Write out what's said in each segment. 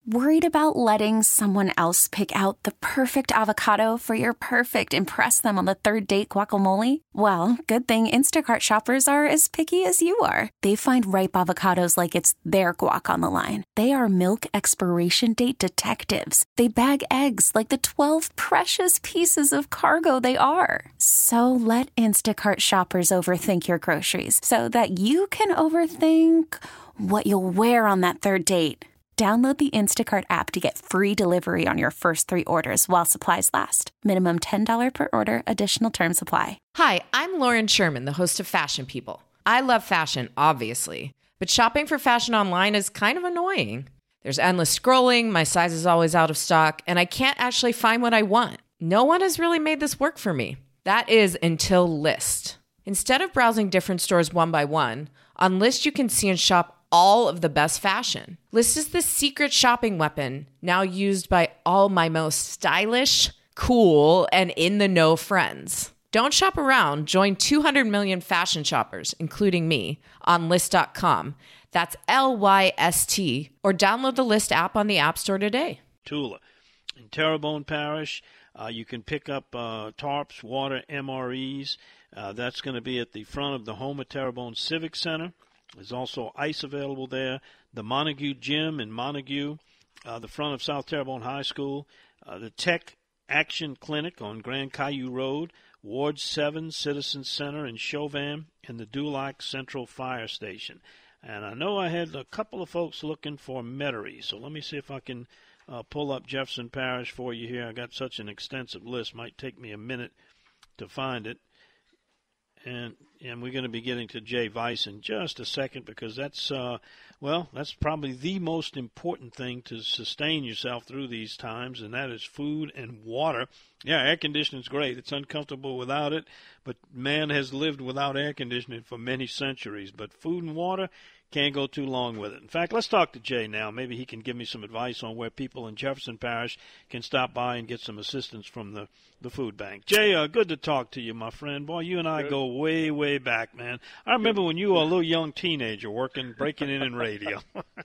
Worried about letting someone else pick out the perfect avocado for your perfect impress them on the third date guacamole? Well, good thing Instacart shoppers are as picky as you are. They find ripe avocados like it's their guac on the line. They are milk expiration date detectives. They bag eggs like the 12 precious pieces of cargo they are. So let Instacart shoppers overthink your groceries so that you can overthink what you'll wear on that third date. Download the Instacart app to get free delivery on your first 3 orders while supplies last. Minimum $10 per order. Additional terms apply. Hi, I'm Lauren Sherman, the host of Fashion People. I love fashion, obviously, but shopping for fashion online is kind of annoying. There's endless scrolling, my size is always out of stock, and I can't actually find what I want. No one has really made this work for me. That is until Lyst. Instead of browsing different stores one by one, on Lyst you can see and shop all of the best fashion. Lyst is the secret shopping weapon now used by all my most stylish, cool, and in-the-know friends. Don't shop around. Join 200 million fashion shoppers, including me, on Lyst.com. That's Lyst, or download the Lyst app on the App Store today. Tula. In Terrebonne Parish, you can pick up tarps, water, MREs. That's going to be at the front of the Homer Terrebonne Civic Center. There's also ice available there. The Montague Gym in Montague, the front of South Terrebonne High School. The Tech Action Clinic on Grand Caillou Road. Ward 7 Citizen Center in Chauvin, and the Dulac Central Fire Station. And I know I had a couple of folks looking for Metairie, so let me see if I can pull up Jefferson Parish for you here. I got such an extensive list. Might take me a minute to find it. And we're going to be getting to Jay Weiss in just a second, because that's probably the most important thing to sustain yourself through these times, and that is food and water. Yeah, air conditioning is great. It's uncomfortable without it, but man has lived without air conditioning for many centuries. But food and water, can't go too long with it. In fact, let's talk to Jay now. Maybe he can give me some advice on where people in Jefferson Parish can stop by and get some assistance from the food bank. Jay, good to talk to you, my friend. Boy, you and I go way, way back, man. I remember when you were a little young teenager breaking in radio.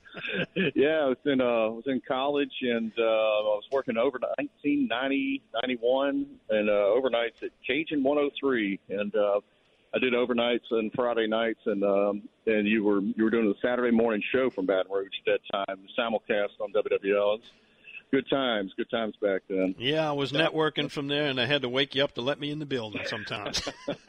Yeah, I was in college, and I was working over 1990, 91, and overnights at Cajun 103, and I did overnights and Friday nights, and you were doing the Saturday morning show from Baton Rouge at that time, simulcast on WWL. Good times back then. Yeah, I was networking from there, and I had to wake you up to let me in the building sometimes.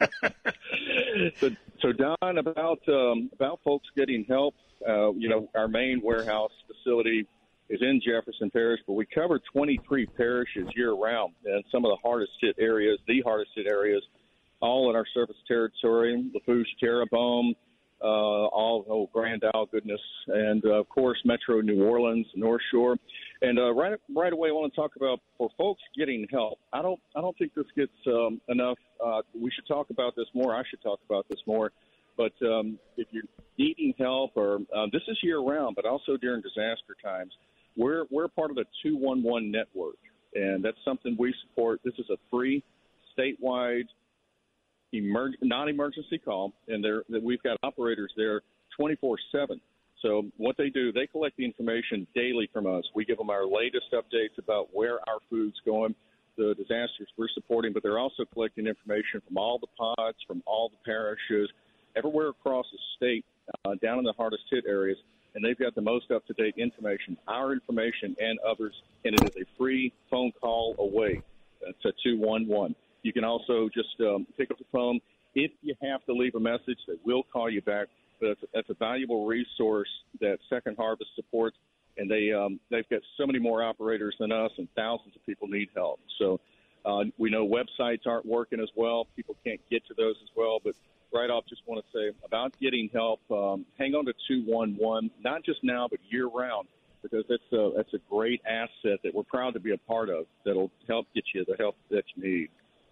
So Don, about folks getting help, our main warehouse facility is in Jefferson Parish, but we cover 23 parishes year-round, and some of the hardest hit areas, all in our service territory, Lafourche, Terrebonne, Grand Isle, goodness, and, of course, Metro New Orleans, North Shore. And right away, I want to talk about, for folks getting help, I don't think this gets enough. We should talk about this more. I should talk about this more. But if you're needing help, or this is year-round, but also during disaster times, we're part of the 211 network, and that's something we support. This is a free, statewide non-emergency call, and we've got operators there 24/7. So what they do, they collect the information daily from us. We give them our latest updates about where our food's going, the disasters we're supporting, but they're also collecting information from all the pods, from all the parishes, everywhere across the state, down in the hardest hit areas, and they've got the most up-to-date information, our information and others, and it is a free phone call away. That's a 211. You can also just pick up the phone. If you have to leave a message, they will call you back. But that's a valuable resource that Second Harvest supports, and they've got so many more operators than us, and thousands of people need help. So we know websites aren't working as well. People can't get to those as well. But right off, just want to say about getting help, hang on to 211, not just now but year-round, because that's a great asset that we're proud to be a part of that'll help get you the help that you need.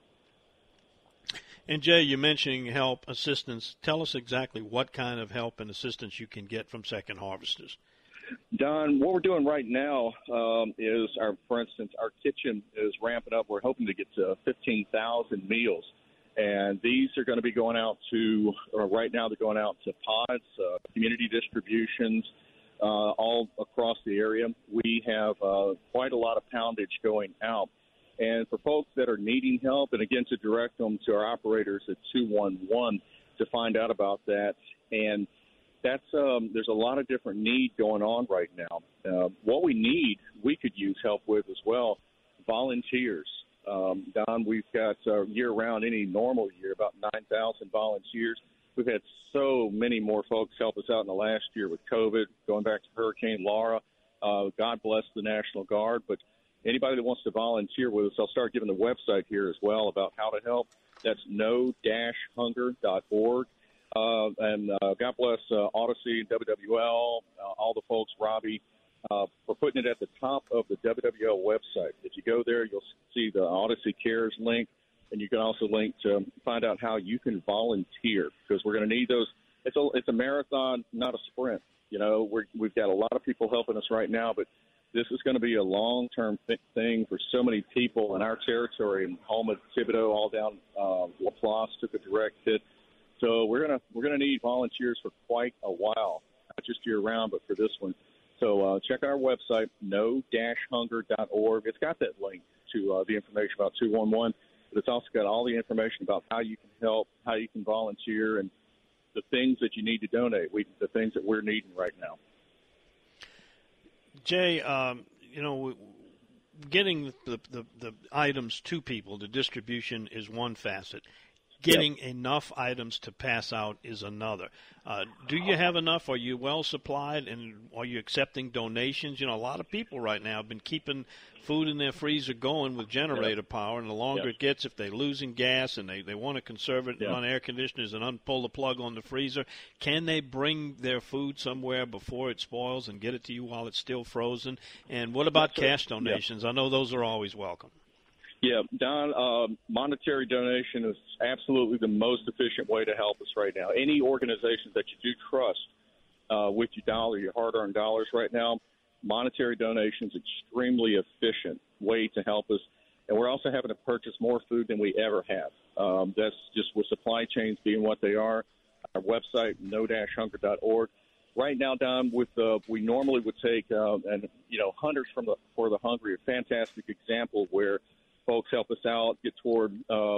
And, Jay, you're mentioning help, assistance. Tell us exactly what kind of help and assistance you can get from Second Harvesters. Don, what we're doing right now is, for instance, our kitchen is ramping up. We're hoping to get to 15,000 meals. And these are going to be going out to, right now they're going out to pods, community distributions, all across the area. We have quite a lot of poundage going out. And for folks that are needing help, and again, to direct them to our operators at 211 to find out about that. And that's there's a lot of different need going on right now. What we need, we could use help with as well, volunteers. Don, we've got year-round, any normal year, about 9,000 volunteers. We've had so many more folks help us out in the last year with COVID, going back to Hurricane Laura. God bless the National Guard. But anybody that wants to volunteer with us, I'll start giving the website here as well about how to help. That's no-hunger.org. And God bless Odyssey, WWL, all the folks, Robbie, for putting it at the top of the WWL website. If you go there, you'll see the Odyssey Cares link, and you can also link to find out how you can volunteer, because we're going to need those. It's a marathon, not a sprint. You know, we've got a lot of people helping us right now, but this is going to be a long-term thing for so many people in our territory. And Houma, Thibodaux, all down Laplace took a direct hit. So we're gonna need volunteers for quite a while, not just year-round, but for this one. So check our website, no-hunger.org. It's got that link to the information about 211, but it's also got all the information about how you can help, how you can volunteer, and the things that you need to donate, the things that we're needing right now. Jay, getting the items to people, the distribution is one facet. Getting enough items to pass out is another. Do you have enough? Are you well supplied? And are you accepting donations? You know, a lot of people right now have been keeping food in their freezer going with generator power. And the longer it gets, if they're losing gas and they want to conserve it on air conditioners and pull the plug on the freezer, can they bring their food somewhere before it spoils and get it to you while it's still frozen? And what about cash donations? I know those are always welcome. Yeah, Don, monetary donation is absolutely the most efficient way to help us right now. Any organizations that you do trust with your hard-earned dollars right now, monetary donation is extremely efficient way to help us. And we're also having to purchase more food than we ever have. That's just with supply chains being what they are. Our website, no-hunger.org. Right now, Don, we normally would take, Hunters for the Hungry, a fantastic example where folks help us out, get toward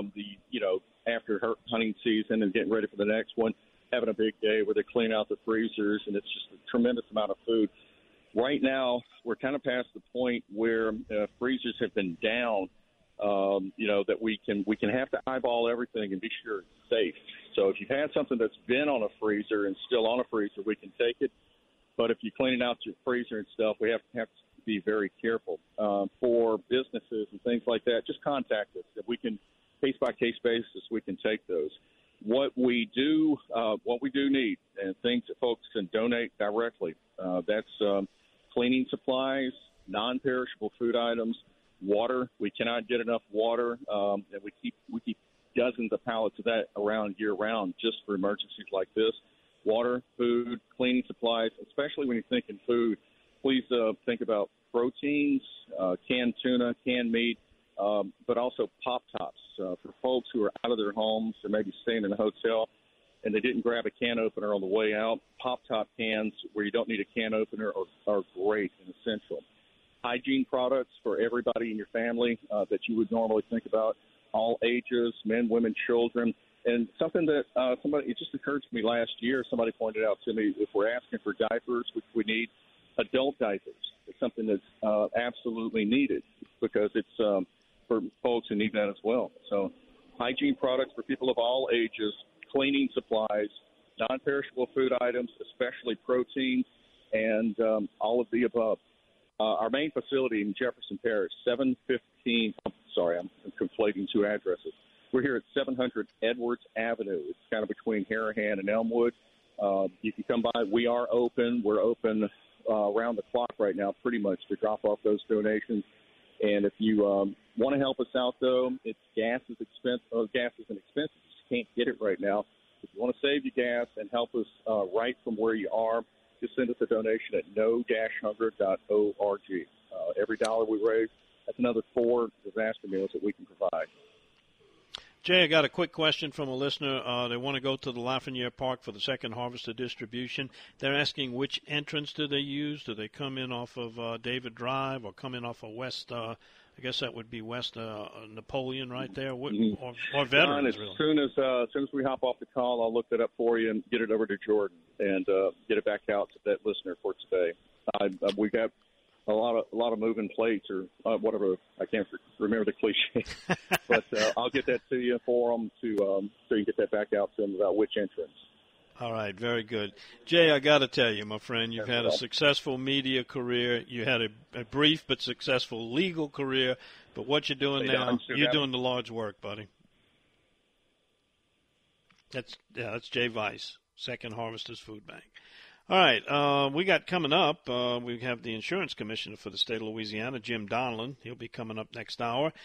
after hunting season and getting ready for the next one, having a big day where they clean out the freezers, and it's just a tremendous amount of food. Right now, we're kind of past the point where freezers have been down, that we can have to eyeball everything and be sure it's safe. So if you've had something that's been on a freezer and still on a freezer, we can take it. But if you're cleaning out your freezer and stuff, we have to be very careful. For businesses and things like that, just contact us. If we can, case-by-case basis, we can take those. What we do need, and things that folks can donate directly, that's cleaning supplies, non-perishable food items, water. We cannot get enough water, and we keep dozens of pallets of that around year-round just for emergencies like this. Water, food, cleaning supplies, especially when you're thinking food. Please think about proteins, canned tuna, canned meat, but also Pop-Tops. For folks who are out of their homes or maybe staying in a hotel and they didn't grab a can opener on the way out, Pop-Top cans where you don't need a can opener are great and essential. Hygiene products for everybody in your family that you would normally think about, all ages, men, women, children. And something that it just occurred to me last year, somebody pointed out to me, if we're asking for diapers, which we need, adult diapers. It's something that's absolutely needed because it's for folks who need that as well. So hygiene products for people of all ages, cleaning supplies, non-perishable food items, especially protein, and all of the above. Our main facility in Jefferson Parish, 715 – sorry, I'm conflating two addresses. We're here at 700 Edwards Avenue. It's kind of between Harahan and Elmwood. You can come by. We are open. We're open around the clock right now, pretty much, to drop off those donations. And if you want to help us out, though, gas is expensive. Gas isn't expensive. You just can't get it right now. If you want to save your gas and help us right from where you are, just send us a donation at no-hunger.org. Every dollar we raise, that's another 4 disaster meals that we can provide. Jay, I got a quick question from a listener. They want to go to the Lafreniere Park for the second harvester distribution. They're asking which entrance do they use? Do they come in off of David Drive or come in off of West, I guess that would be West Napoleon right there, or Veterans, As soon as we hop off the call, I'll look that up for you and get it over to Jordan and get it back out to that listener for today. We got a lot of moving plates or whatever. I can't remember the cliche, but I'll get that to you for them so you get that back out to them about which entrance. All right, very good. Jay, I got to tell you, my friend, you've had a successful media career. You had a brief but successful legal career. But what you're doing now, you're doing the Lord's work, buddy. That's Jay Weiss, Second Harvesters Food Bank. All right, we got coming up, we have the insurance commissioner for the state of Louisiana, Jim Donelon. He'll be coming up next hour.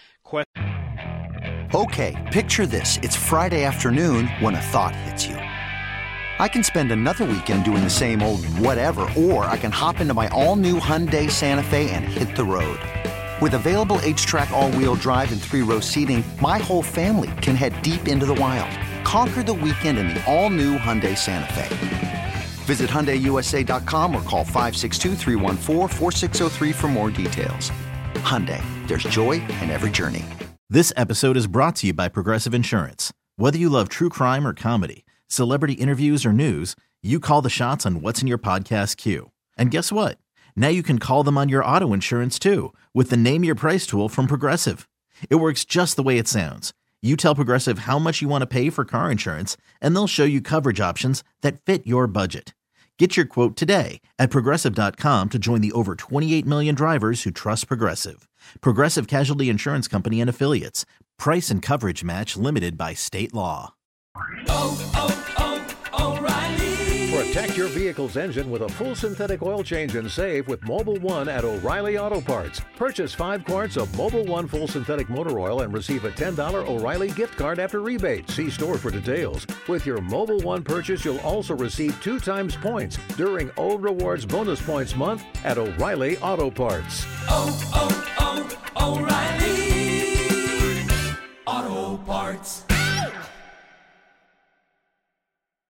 Okay, picture this. It's Friday afternoon when a thought hits you. I can spend another weekend doing the same old whatever, or I can hop into my all-new Hyundai Santa Fe and hit the road. With available H-Track all-wheel drive and 3-row seating, my whole family can head deep into the wild. Conquer the weekend in the all-new Hyundai Santa Fe. Visit HyundaiUSA.com or call 562-314-4603 for more details. Hyundai, there's joy in every journey. This episode is brought to you by Progressive Insurance. Whether you love true crime or comedy, celebrity interviews or news, you call the shots on what's in your podcast queue. And guess what? Now you can call them on your auto insurance too with the Name Your Price tool from Progressive. It works just the way it sounds. You tell Progressive how much you want to pay for car insurance, and they'll show you coverage options that fit your budget. Get your quote today at Progressive.com to join the over 28 million drivers who trust Progressive. Progressive Casualty Insurance Company and Affiliates. Price and coverage match limited by state law. O'Reilly. Protect your vehicle's engine with a full synthetic oil change and save with Mobil 1 at O'Reilly Auto Parts. Purchase 5 quarts of Mobil 1 full synthetic motor oil and receive a $10 O'Reilly gift card after rebate. See store for details. With your Mobil 1 purchase, you'll also receive 2 times points during Old Rewards Bonus Points Month at O'Reilly Auto Parts. O'Reilly